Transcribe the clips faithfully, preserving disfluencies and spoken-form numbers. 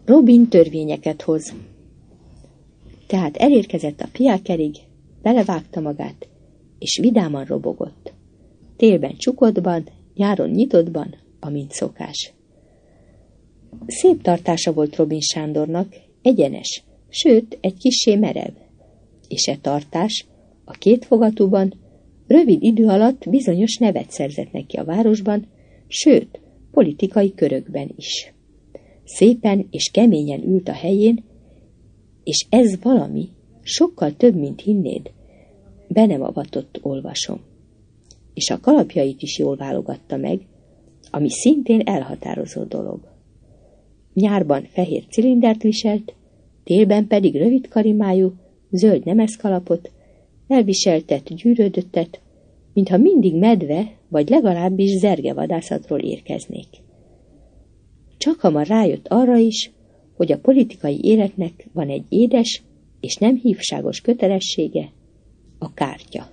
Robin törvényeket hoz. Tehát elérkezett a fiákerig, belevágta magát, és vidáman robogott. Télben csukodtban, nyáron nyitottban, amint szokás. Szép tartása volt Robin Sándornak, egyenes, sőt, egy kissé merev. És e tartás a kétfogatúban rövid idő alatt bizonyos nevet szerzett neki a városban, sőt, politikai körökben is. Szépen és keményen ült a helyén, és ez valami, sokkal több, mint hinnéd, be nem avatott olvasom. És a kalapjait is jól válogatta meg, ami szintén elhatározó dolog. Nyárban fehér cilindert viselt, télben pedig rövid karimájú, zöld nemeszkalapot, elviseltet, gyűrődöttet, mintha mindig medve, vagy legalábbis zergevadászatról érkeznék. Csak hamar rájött arra is, hogy a politikai életnek van egy édes és nem hívságos kötelessége, a kártya.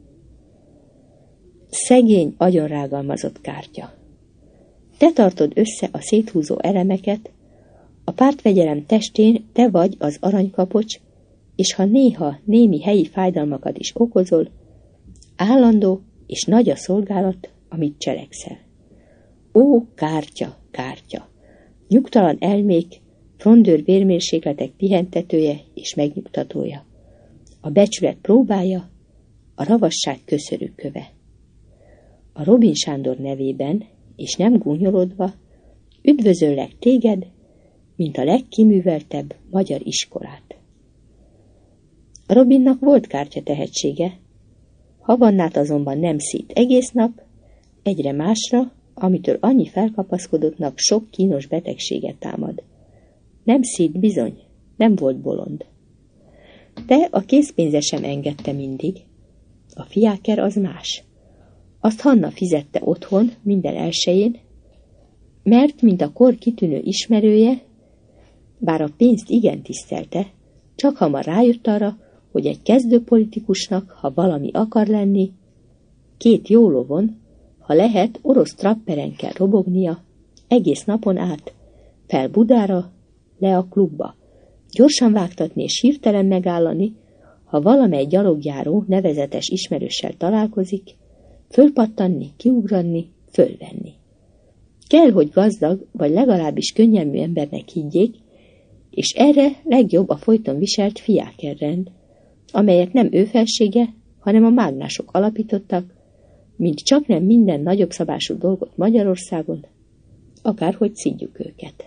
Szegény, agyonrágalmazott kártya. Te tartod össze a széthúzó elemeket, a pártfegyelem testén te vagy az aranykapocs, és ha néha némi helyi fájdalmakat is okozol, állandó és nagy a szolgálat, amit cselekszel. Ó, kártya, kártya! Nyugtalan elmék, frondőr vérmérsékletek pihentetője és megnyugtatója. A becsület próbája, a ravasság köszörűköve. A Robin Sándor nevében, és nem gúnyolódva, üdvözöllek téged, mint a legkiműveltebb magyar iskolát. Robinnak volt kártya tehetsége, Havannát azonban nem szít egész nap, egyre másra, amitől annyi felkapaszkodottnak sok kínos betegséget támad. Nem szít bizony, nem volt bolond. De a készpénze sem engedte mindig. A fiáker az más. Azt Hanna fizette otthon minden elsején, mert, mint a kor kitűnő ismerője, bár a pénzt igen tisztelte, csak hamar rájött arra, hogy egy kezdő politikusnak, ha valami akar lenni, két jó lovon, ha lehet, orosz trapperen kell robognia, egész napon át, fel Budára, le a klubba, gyorsan vágtatni és hirtelen megállani, ha valamely gyalogjáró nevezetes ismerőssel találkozik, fölpattanni, kiugrani, fölvenni. Kell, hogy gazdag, vagy legalábbis könnyelmű embernek higgyék, és erre legjobb a folyton viselt fiákerrend, amelyet nem ő felsége, hanem a mágnások alapítottak, mint csaknem minden nagyobb szabású dolgot Magyarországon, akárhogy szidjuk őket.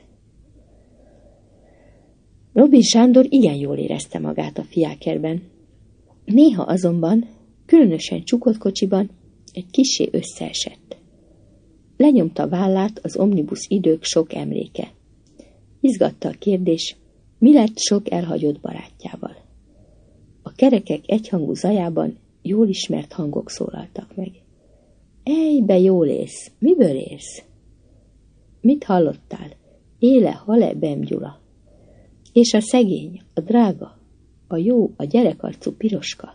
Robin Sándor igen jól érezte magát a fiákerben. Néha azonban, különösen csukott kocsiban, egy kissé összeesett. Lenyomta vállát az omnibus idők sok emléke. Izgatta a kérdés, mi lett sok elhagyott barátjával. A kerekek egyhangú zajában jól ismert hangok szólaltak meg. Ejbe, jól élsz, miből élsz? Mit hallottál? Éle, hale, Bem Gyula. És a szegény, a drága, a jó, a gyerekarcú piroska.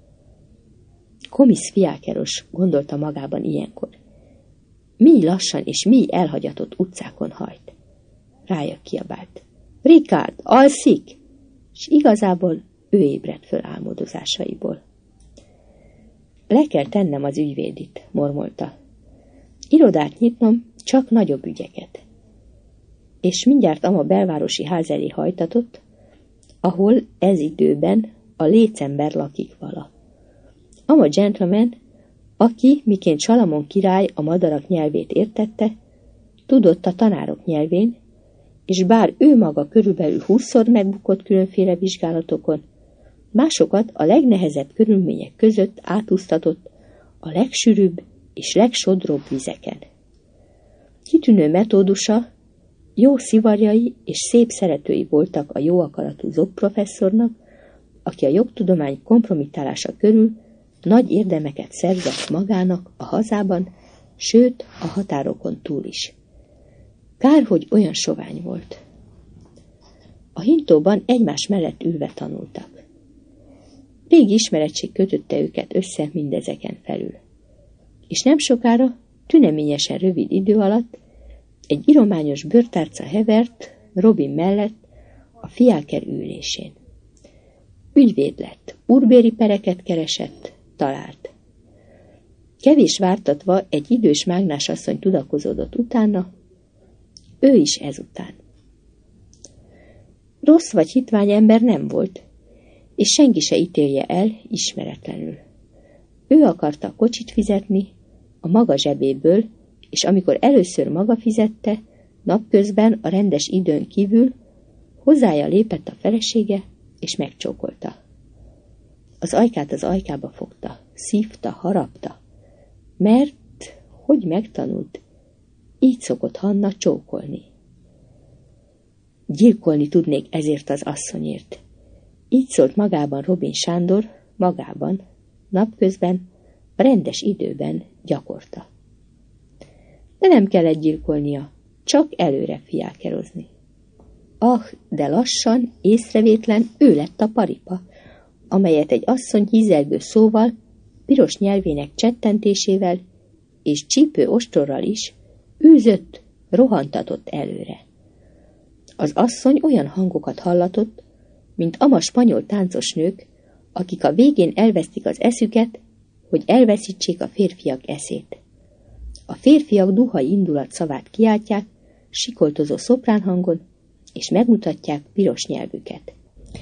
Komisz fiákeros, gondolta magában ilyenkor. Mi lassan és mi elhagyatott utcákon hajt. Rája kiabált. Rikárd, alszik! És igazából ő ébredt föl álmodozásaiból. Le kell tennem az ügyvédit, mormolta. Irodát nyitnom, csak nagyobb ügyeket. És mindjárt ama belvárosi ház elé hajtatott, ahol ez időben a lécember lakik vala. Ama gentleman, aki, miként Salamon király a madarak nyelvét értette, tudott a tanárok nyelvén, és bár ő maga körülbelül húszszor megbukott különféle vizsgálatokon, másokat a legnehezebb körülmények között átúsztatott a legsűrűbb és legsodróbb vizeken. Kitűnő metódusa, jó szivarjai és szép szeretői voltak a jó akaratú zokprofesszornak, aki a jogtudomány kompromittálása körül nagy érdemeket szerzett magának a hazában, sőt a határokon túl is. Kár, hogy olyan sovány volt. A hintóban egymás mellett ülve tanultak. Régi ismerettség kötötte őket össze mindezeken felül. És nem sokára, tüneményesen rövid idő alatt egy irományos bőrtárca hevert, Robin mellett, a fiáker ülésén. Ügyvéd lett, úrbéri pereket keresett, talált. Kevés vártatva egy idős mágnásasszony tudakozódott utána, ő is ezután. Rossz vagy hitvány ember nem volt, és senki se ítélje el ismeretlenül. Ő akarta a kocsit fizetni a maga zsebéből, és amikor először maga fizette, napközben a rendes időn kívül hozzája lépett a felesége, és megcsókolta. Az ajkát az ajkába fogta, szívta, harapta, mert, hogy megtanult, így szokott Hanna csókolni. Gyilkolni tudnék ezért az asszonyért. Így szólt magában Robin Sándor, magában, napközben, a rendes időben gyakorta. De nem kellett gyilkolnia, csak előre fiákerozni. Ah, de lassan, észrevétlen ő lett a paripa, amelyet egy asszony hízelgő szóval, piros nyelvének csettentésével és csípő ostorral is űzött, rohantatott előre. Az asszony olyan hangokat hallatott, mint ama spanyol táncos nők, akik a végén elvesztik az eszüket, hogy elveszítsék a férfiak eszét. A férfiak duhai indulat szavát kiáltják, sikoltozó szopránhangon, és megmutatják piros nyelvüket.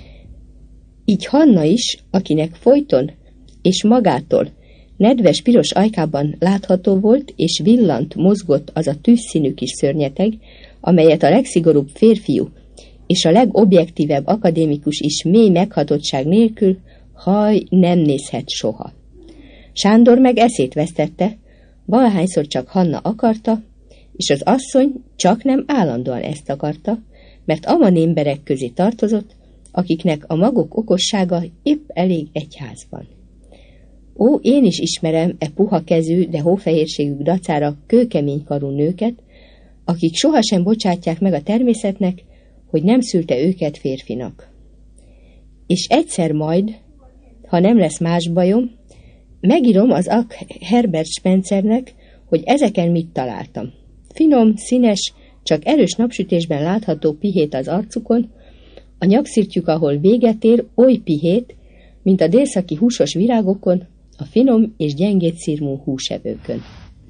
Így Hanna is, akinek folyton és magától nedves piros ajkában látható volt, és villant, mozgott az a tűzszínű kis szörnyeteg, amelyet a legszigorúbb férfiú és a legobjektívebb akadémikus is mély meghatottság nélkül haj nem nézhet soha. Sándor meg eszét vesztette, valahányszor csak Hanna akarta, és az asszony csak nem állandóan ezt akarta, mert aman emberek közé tartozott, akiknek a maguk okossága épp elég egy házban. Ó, én is ismerem e puha kezű, de hófehérségük dacára kőkemény karú nőket, akik sohasem bocsátják meg a természetnek, hogy nem szülte őket férfinak. És egyszer majd, ha nem lesz más bajom, megírom az ak Herbert Spencernek, hogy ezeken mit találtam. Finom, színes, csak erős napsütésben látható pihét az arcukon, a nyakszirtjük, ahol véget ér, oly pihét, mint a délszaki húsos virágokon, a finom és gyengét szirmú húsevőkön.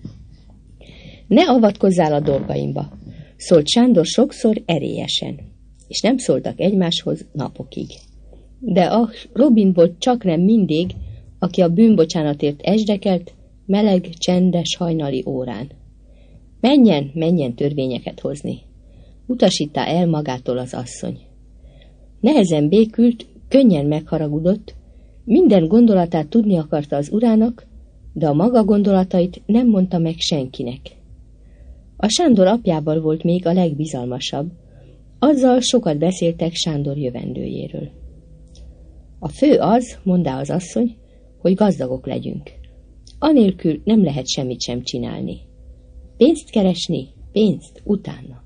Ne avatkozzál a dolgaimba, szólt Sándor sokszor erélyesen, és nem szóltak egymáshoz napokig. De a Robin volt csak nem mindig, aki a bűnbocsánatért esdekelt, meleg, csendes hajnali órán. Menjen, menjen törvényeket hozni, utasítta el magától az asszony. Nehezen békült, könnyen megharagudott, minden gondolatát tudni akarta az urának, de a maga gondolatait nem mondta meg senkinek. A Sándor apjával volt még a legbizalmasabb, azzal sokat beszéltek Sándor jövendőjéről. A fő az, mondta az asszony, hogy gazdagok legyünk. Anélkül nem lehet semmit sem csinálni. Pénzt keresni, pénzt utána.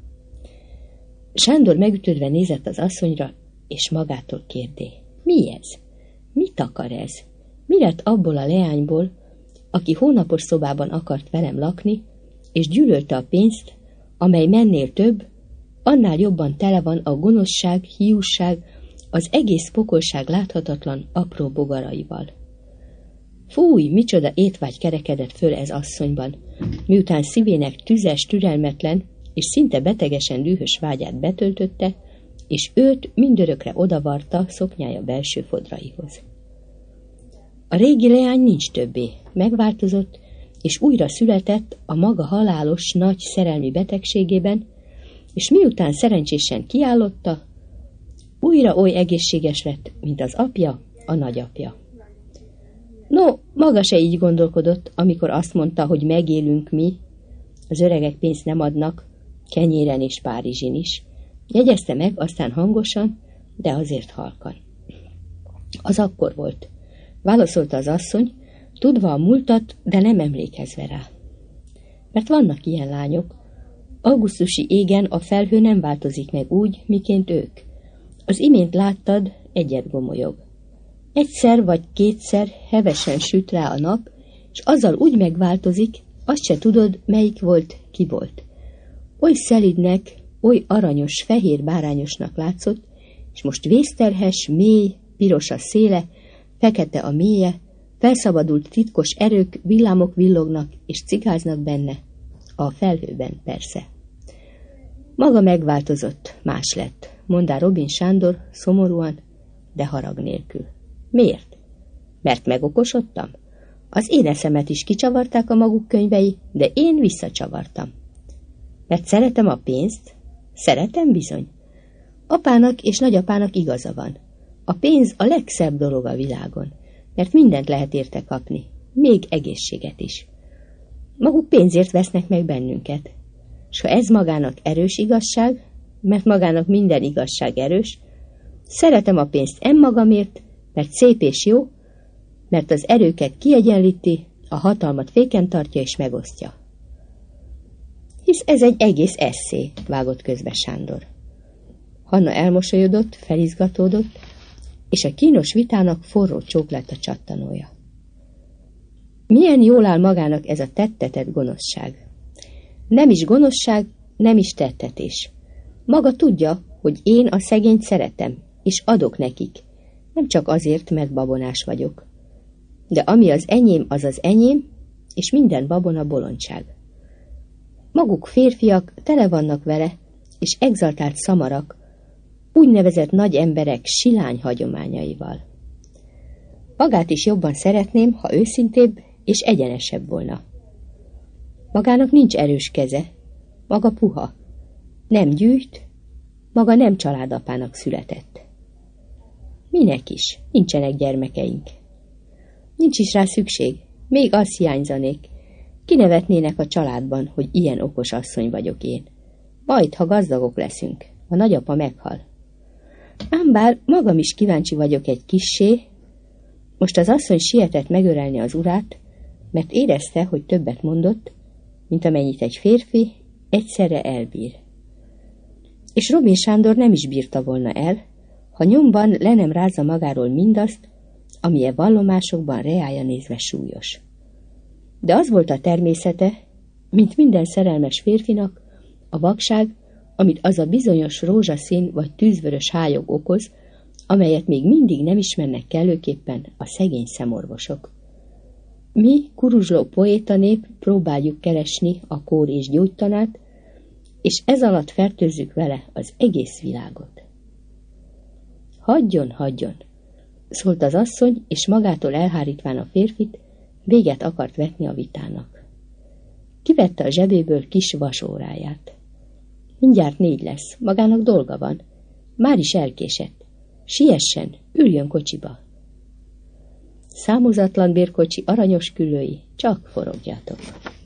Sándor megütődve nézett az asszonyra, és magától kérdé. Mi ez? Mit akar ez? Mi lett abból a leányból, aki hónapos szobában akart velem lakni, és gyűlölte a pénzt, amely mennél több, annál jobban tele van a gonoszság, hiúság, az egész pokolság láthatatlan apró bogaraival. Fúj, micsoda étvágy kerekedett föl ez asszonyban, miután szívének tüzes, türelmetlen és szinte betegesen dühös vágyát betöltötte, és őt mindörökre odavarta szoknyája belső fodraihoz. A régi leány nincs többé, megváltozott, és újra született a maga halálos, nagy szerelmi betegségében, és miután szerencsésen kiállotta, újra oly egészséges lett, mint az apja, a nagyapja. No, maga se így gondolkodott, amikor azt mondta, hogy megélünk mi, az öregek pénzt nem adnak, Kenyéren és Párizsin is. Jegyezte meg, aztán hangosan, de azért halkan. Az akkor volt. Válaszolta az asszony, tudva a múltat, de nem emlékezve rá. Mert vannak ilyen lányok. Augusztusi égen a felhő nem változik meg úgy, miként ők. Az imént láttad, egyet gomolyog. Egyszer vagy kétszer hevesen süt rá a nap, és azzal úgy megváltozik, azt se tudod, melyik volt, ki volt. Oly szelidnek, oly aranyos, fehér bárányosnak látszott, és most vészterhes, mély, piros a széle, fekete a mélye, felszabadult titkos erők, villámok villognak és cigáznak benne, a felhőben persze. Maga megváltozott, más lett, mondta Robin Sándor szomorúan, de harag nélkül. Miért? Mert megokosodtam? Az én eszemet is kicsavarták a maguk könyvei, de én visszacsavartam. Mert szeretem a pénzt? Szeretem bizony. Apának és nagyapának igaza van. A pénz a legszebb dolog a világon, mert mindent lehet érte kapni, még egészséget is. Maguk pénzért vesznek meg bennünket. S ha ez magának erős igazság, mert magának minden igazság erős, szeretem a pénzt enmagamért, mert szép és jó, mert az erőket kiegyenlíti, a hatalmat féken tartja és megosztja. Hisz ez egy egész esszé, vágott közbe Sándor. Hanna elmosolyodott, felizgatódott, és a kínos vitának forró csók lett a csattanója. Milyen jól áll magának ez a tettetett gonoszság. Nem is gonoszság, nem is tettetés. Maga tudja, hogy én a szegényt szeretem, és adok nekik, nem csak azért, mert babonás vagyok. De ami az enyém, az az enyém, és minden babona bolondság. Maguk férfiak tele vannak vele, és exaltált szamarak, úgynevezett nagy emberek silány hagyományaival. Magát is jobban szeretném, ha őszintébb és egyenesebb volna. Magának nincs erős keze, maga puha, nem gyűjt, maga nem családapának született. Minek is, nincsenek gyermekeink. Nincs is rá szükség, még az hiányzanék. Kinevetnének a családban, hogy ilyen okos asszony vagyok én. Majd, ha gazdagok leszünk, a nagyapa meghal. Ám bár magam is kíváncsi vagyok egy kissé, most az asszony sietett megölelni az urát, mert érezte, hogy többet mondott, mint amennyit egy férfi egyszerre elbír. És Robin Sándor nem is bírta volna el, ha nyomban le nem rázza magáról mindazt, ami e vallomásokban reája nézve súlyos. De az volt a természete, mint minden szerelmes férfinak, a vakság, amit az a bizonyos rózsaszín vagy tűzvörös hályog okoz, amelyet még mindig nem ismernek kellőképpen a szegény szemorvosok. Mi, kuruzsló poétanép próbáljuk keresni a kór és gyógytanát, és ez alatt fertőzzük vele az egész világot. Hagyjon, hagyjon, szólt az asszony, és magától elhárítván a férfit, véget akart vetni a vitának. Kivette a zsebéből kis vasóráját. Mindjárt négy lesz, magának dolga van. Már is elkésett. Siessen, üljön kocsiba. Számozatlan bérkocsi aranyos külői, csak forogjatok.